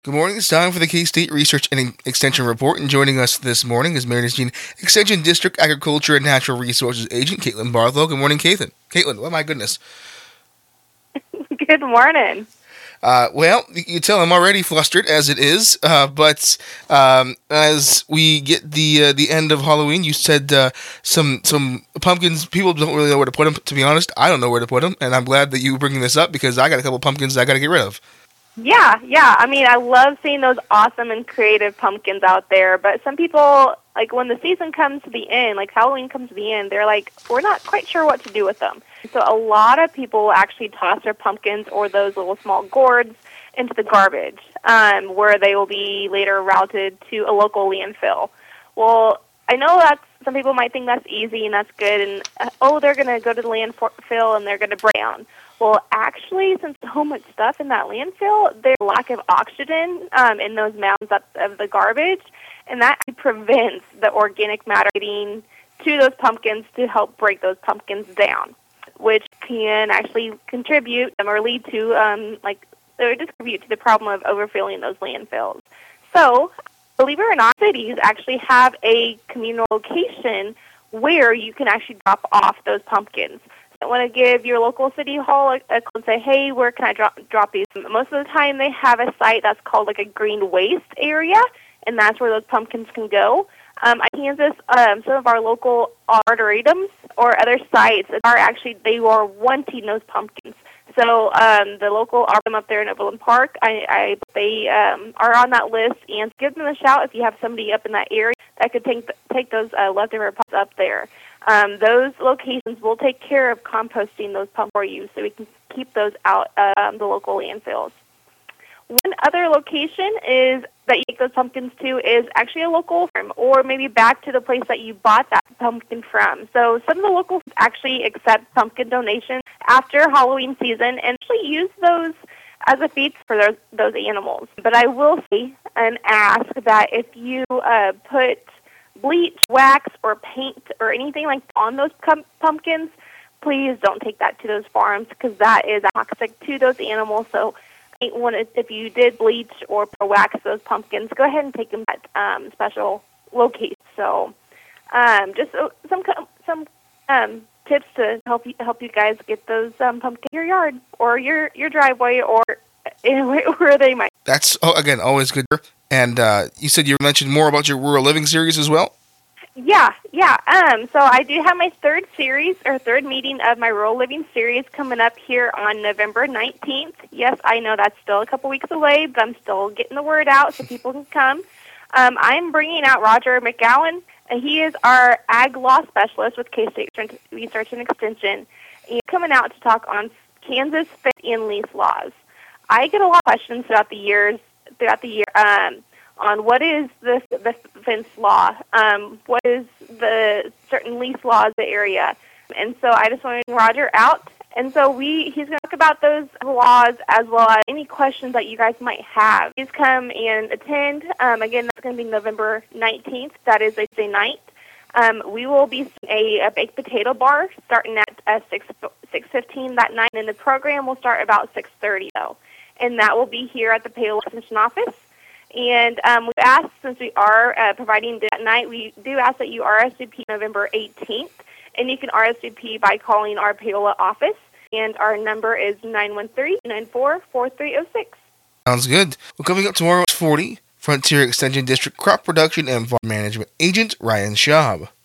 Good morning. It's time for the K-State Research and Extension Report, and joining us this morning is Mariners Gene Extension District Agriculture and Natural Resources Agent Caitlin Barthlow. Good morning, Caitlin. Caitlin, oh my goodness. Good morning. Well, you tell I'm already flustered as it is, but as we get the end of Halloween, you said some pumpkins. People don't really know where to put them. To be honest, I don't know where to put them, and I'm glad that you bringing this up because I got a couple pumpkins I got to get rid of. Yeah. I mean, I love seeing those awesome and creative pumpkins out there, but some people, like when the season comes to the end, like Halloween comes to the end, they're like, we're not quite sure what to do with them. So a lot of people will actually toss their pumpkins or those little small gourds into the garbage, where they will be later routed to a local landfill. Well, I know that's some people might think that's easy and that's good, and they're going to go to the landfill and they're going to break down. Well, actually, since there's so much stuff in that landfill, there's a lack of oxygen in those mounds of the garbage, and that prevents the organic matter getting to those pumpkins to help break those pumpkins down, which can actually contribute or lead to or contribute to the problem of overfilling those landfills. So, believe it or not, cities actually have a communal location where you can actually drop off those pumpkins. I want to give your local city hall a call and say, hey, where can I drop these? Most of the time they have a site that's called like a green waste area, and that's where those pumpkins can go. Kansas, some of our local arboretums or other sites they are wanting those pumpkins. So the local arboretum up there in Overland Park, they are on that list, and give them a shout if you have somebody up in that area that could take those leftover pumpkins up there. Those locations will take care of composting those pumpkins for you, so we can keep those out the local landfills. One other location is that you take those pumpkins to is actually a local farm, or maybe back to the place that you bought that pumpkin from. So some of the locals actually accept pumpkin donations after Halloween season and actually use those as a feed for those animals. But I will say and ask that if you put bleach, wax, or paint or anything like on those pumpkins, please don't take that to those farms because that is toxic to those animals. So if you did bleach or wax those pumpkins, go ahead and take them at special locations. So just some tips to help you guys get those pumpkins in your yard or your driveway or where they might. That's again always good. And you said you mentioned more about your rural living series as well. Yeah. So I do have my third meeting of my rural living series coming up here on November 19th. Yes, I know that's still a couple weeks away, but I'm still getting the word out so people can come. I'm bringing out Roger McGowan. He is our ag law specialist with K-State Research and Extension. He's coming out to talk on Kansas fence and lease laws. I get a lot of questions throughout the year on what is the fence law, what is the certain lease laws in the area. And so I just want to bring Roger out. And so he's going to talk about those laws as well as any questions that you guys might have. Please come and attend. Again, that's going to be November 19th. That is a Tuesday night. We will be a baked potato bar starting at 6:15 that night, and the program will start about 6:30 though. And that will be here at the Payola Extension office. And we've asked, since we are providing that night, we do ask that you RSVP November 18th. And you can RSVP by calling our Payola office. And our number is 913-944306. Sounds good. Well, coming up tomorrow at 40, Frontier Extension District Crop Production and Farm Management Agent Ryan Schaub.